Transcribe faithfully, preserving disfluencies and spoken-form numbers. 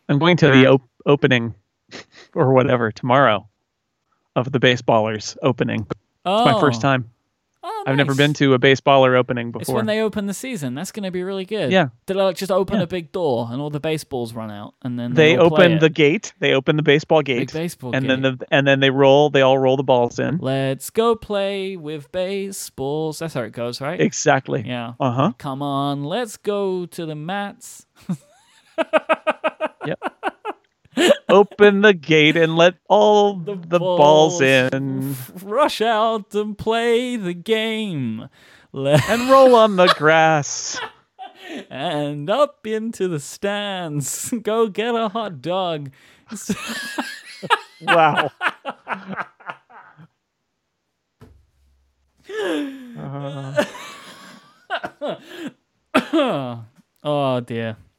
I'm going to the op- opening or whatever tomorrow of the Baseballers opening. It's my first Oh, time. oh, I've never been nice. to a Baseballer opening It's when before. they open the season. That's going to be really good. Yeah, They like just open yeah. a big door and all the baseballs run out, and then they They all play open it. the gate. They open the baseball Big gate, baseball and then gate. the and then they roll. They all roll the balls in. Let's go play with baseballs. That's how it goes, right? Exactly. Yeah. Uh huh. Come on, let's go to the mats. Yep. Open the gate and let all The the balls balls in rush out and play the game. Let- and roll on the grass. and up into the stands. Go get a hot dog. Wow. Uh, Oh dear.